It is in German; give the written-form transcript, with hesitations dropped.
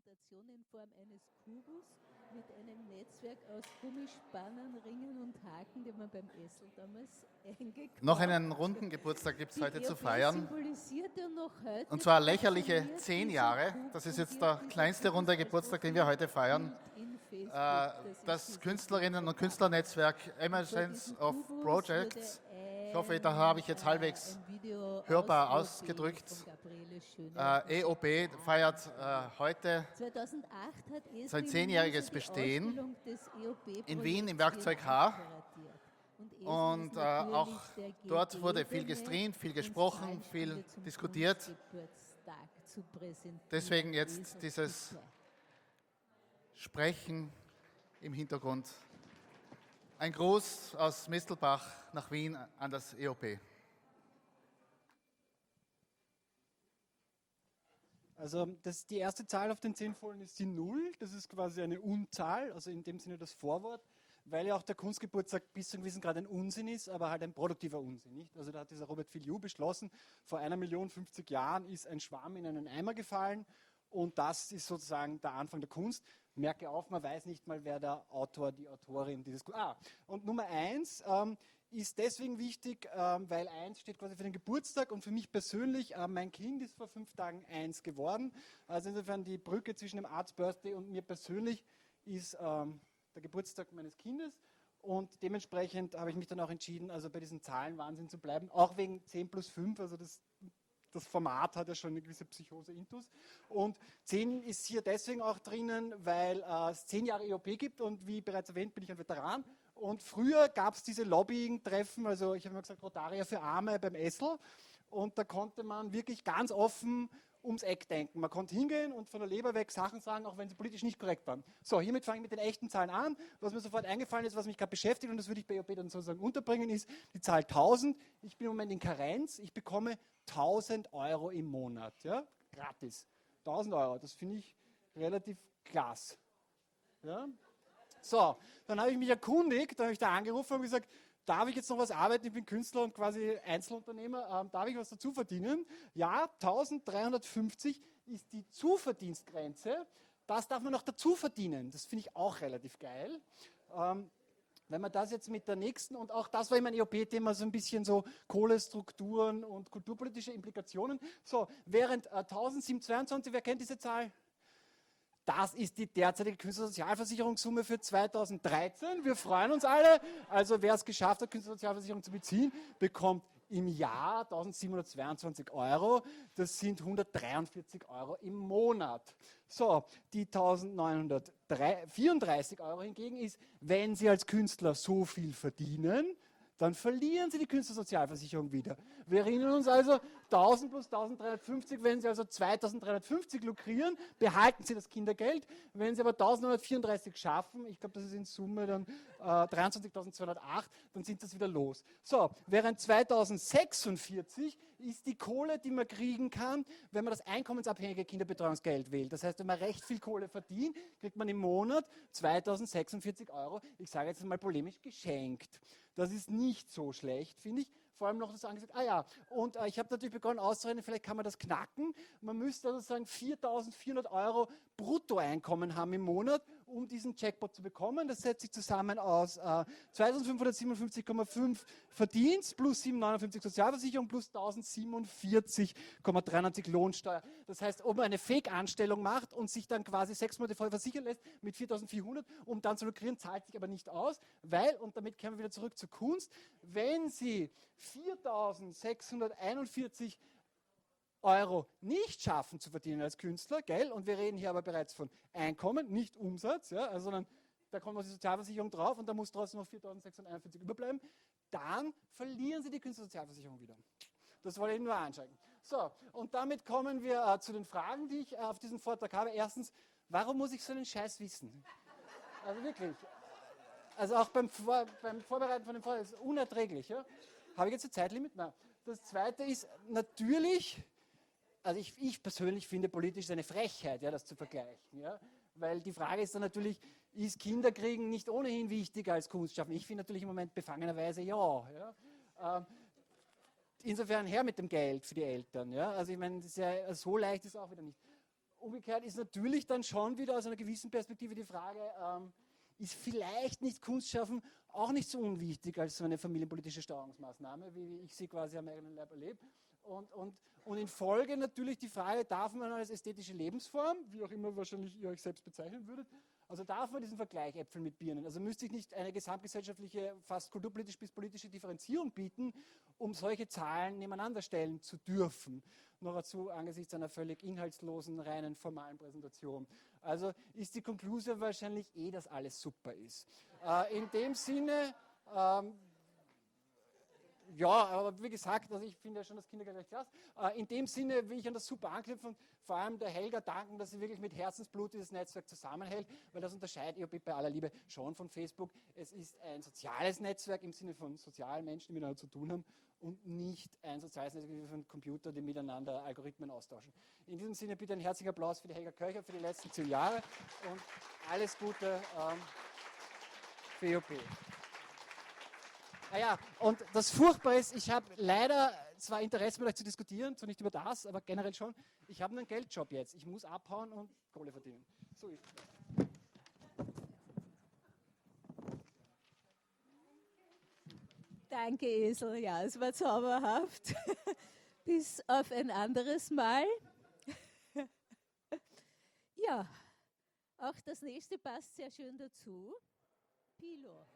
Präsentation in Form eines Kubus mit einem Netzwerk aus Gummispannen, Ringen und Haken, den man beim Essel damals eingekauft. Noch einen runden Geburtstag gibt es heute zu feiern. Noch heute Und zwar lächerliche 10 Jahre. Das ist jetzt der kleinste runde Geburtstag, den wir heute feiern. Das Künstlerinnen- und Künstlernetzwerk Emergence of Projects, ich hoffe, da habe ich jetzt halbwegs hörbar ausgedrückt, EOP feiert heute sein 10-jähriges Bestehen in Wien im Werkzeug H. Und auch dort wurde viel gestreamt, viel gesprochen, viel diskutiert. Deswegen jetzt dieses Sprechen im Hintergrund. Ein Gruß aus Mistelbach nach Wien an das EOP. Also die erste Zahl auf den 10 Folien ist die 0. Das ist quasi eine Unzahl, also in dem Sinne das Vorwort, weil ja auch der Kunstgeburtstag bis zu einem gewissen Grad ein Unsinn ist, aber halt ein produktiver Unsinn. Nicht? Also da hat dieser Robert Filiou beschlossen, vor 1.050.000 Jahren ist ein Schwamm in einen Eimer gefallen und das ist sozusagen der Anfang der Kunst. Merke auf, man weiß nicht mal, wer der Autor, die Autorin dieses... und Nummer 1 ist deswegen wichtig, weil 1 steht quasi für den Geburtstag und für mich persönlich, mein Kind ist vor 5 Tagen 1 geworden. Also insofern die Brücke zwischen dem Arts Birthday und mir persönlich ist der Geburtstag meines Kindes. Und dementsprechend habe ich mich dann auch entschieden, also bei diesen Zahlenwahnsinn zu bleiben, auch wegen 10 plus 5, also das Format hat ja schon eine gewisse Psychose-Intus. Und 10 ist hier deswegen auch drinnen, weil es 10 Jahre EOP gibt und wie bereits erwähnt, bin ich ein Veteran. Und früher gab es diese Lobbying-Treffen, also ich habe immer gesagt, Rotaria für Arme beim Essl. Und da konnte man wirklich ganz offen ums Eck denken. Man konnte hingehen und von der Leber weg Sachen sagen, auch wenn sie politisch nicht korrekt waren. So, hiermit fange ich mit den echten Zahlen an. Was mir sofort eingefallen ist, was mich gerade beschäftigt, und das würde ich bei EOP dann sozusagen unterbringen, ist die Zahl 1000. Ich bin im Moment in Karenz. Ich bekomme 1.000 Euro im Monat. Ja? Gratis. 1.000 Euro. Das finde ich relativ klasse. Ja? So, dann habe ich mich erkundigt, dann habe ich da angerufen und gesagt, darf ich jetzt noch was arbeiten? Ich bin Künstler und quasi Einzelunternehmer. Darf ich was dazu verdienen? Ja, 1.350 ist die Zuverdienstgrenze. Das darf man noch dazu verdienen. Das finde ich auch relativ geil. Wenn man das jetzt mit der nächsten, und auch das war immer ein EOP-Thema, so ein bisschen so Kohlestrukturen und kulturpolitische Implikationen. So, während 1.722, wer kennt diese Zahl? Das ist die derzeitige Künstlersozialversicherungssumme für 2013. Wir freuen uns alle. Also wer es geschafft hat, Künstlersozialversicherung zu beziehen, bekommt im Jahr 1.722 Euro. Das sind 143 Euro im Monat. So, die 1.934 Euro hingegen ist, wenn Sie als Künstler so viel verdienen, dann verlieren Sie die Künstlersozialversicherung wieder. Wir erinnern uns also, 1.000 plus 1.350, wenn Sie also 2.350 lukrieren, behalten Sie das Kindergeld. Wenn Sie aber 1.934 schaffen, ich glaube, das ist in Summe dann 23.208, dann sind das wieder los. So, während 2.046 ist die Kohle, die man kriegen kann, wenn man das einkommensabhängige Kinderbetreuungsgeld wählt. Das heißt, wenn man recht viel Kohle verdient, kriegt man im Monat 2.046 Euro, ich sage jetzt mal polemisch, geschenkt. Das ist nicht so schlecht, finde ich. Vor allem noch das angesagt, und ich habe natürlich begonnen auszurechnen, vielleicht kann man das knacken. Man müsste also sagen 4.400 Euro Bruttoeinkommen haben im Monat, um diesen Jackpot zu bekommen. Das setzt sich zusammen aus 2.557,5 Verdienst plus 7,59 Sozialversicherung plus 1.047,93 Lohnsteuer. Das heißt, ob man eine Fake-Anstellung macht und sich dann quasi 6 Monate vorher versichern lässt mit 4.400, um dann zu lukrieren, zahlt sich aber nicht aus, weil, und damit kommen wir wieder zurück zur Kunst, wenn Sie 4.641 Euro nicht schaffen zu verdienen als Künstler, gell? Und wir reden hier aber bereits von Einkommen, nicht Umsatz, ja? Sondern da kommt noch die Sozialversicherung drauf und da muss trotzdem noch 4.641 überbleiben, dann verlieren Sie die Künstlersozialversicherung wieder. Das wollte ich nur anzeigen. So, und damit kommen wir zu den Fragen, die ich auf diesem Vortrag habe. Erstens, warum muss ich so einen Scheiß wissen? Also wirklich. Also auch beim Vorbereiten von dem Vortrag ist es unerträglich. Ja? Habe ich jetzt ein Zeitlimit? Nein. Das Zweite ist natürlich, also ich persönlich finde politisch eine Frechheit, ja, das zu vergleichen. Ja? Weil die Frage ist dann natürlich, ist Kinderkriegen nicht ohnehin wichtiger als Kunst schaffen? Ich finde natürlich im Moment befangenerweise ja. Insofern her mit dem Geld für die Eltern. Ja? Also ich meine, so leicht ist es auch wieder nicht. Umgekehrt ist natürlich dann schon wieder aus einer gewissen Perspektive die Frage, ist vielleicht nicht Kunstschaffen auch nicht so unwichtig als so eine familienpolitische Steuerungsmaßnahme, wie ich sie quasi am eigenen Leib erlebe. Und in Folge natürlich die Frage, darf man als ästhetische Lebensform, wie auch immer wahrscheinlich ihr euch selbst bezeichnen würdet, also darf man diesen Vergleich Äpfel mit Birnen, also müsste ich nicht eine gesamtgesellschaftliche, fast kulturpolitisch bis politische Differenzierung bieten, um solche Zahlen nebeneinander stellen zu dürfen. Noch dazu angesichts einer völlig inhaltslosen, reinen, formalen Präsentation. Also ist die Konklusion wahrscheinlich dass alles super ist. In dem Sinne, ja, aber wie gesagt, also ich finde ja schon das Kindergleich krass. In dem Sinne will ich an das super anknüpfen und vor allem der Helga danken, dass sie wirklich mit Herzensblut dieses Netzwerk zusammenhält, weil das unterscheidet ihr bei aller Liebe schon von Facebook. Es ist ein soziales Netzwerk im Sinne von sozialen Menschen, die miteinander zu tun haben und nicht ein soziales Netzwerk von Computern, die miteinander Algorithmen austauschen. In diesem Sinne bitte einen herzlichen Applaus für die Helga Köcher für die letzten 10 Jahre und alles Gute für EOP. Ja, und das Furchtbare ist, ich habe leider zwar Interesse mit euch zu diskutieren, zwar nicht über das, aber generell schon, ich habe einen Geldjob jetzt. Ich muss abhauen und Kohle verdienen. So ist es. Danke, Esel. Ja, es war zauberhaft. Bis auf ein anderes Mal. Ja, auch das nächste passt sehr schön dazu. Pilo.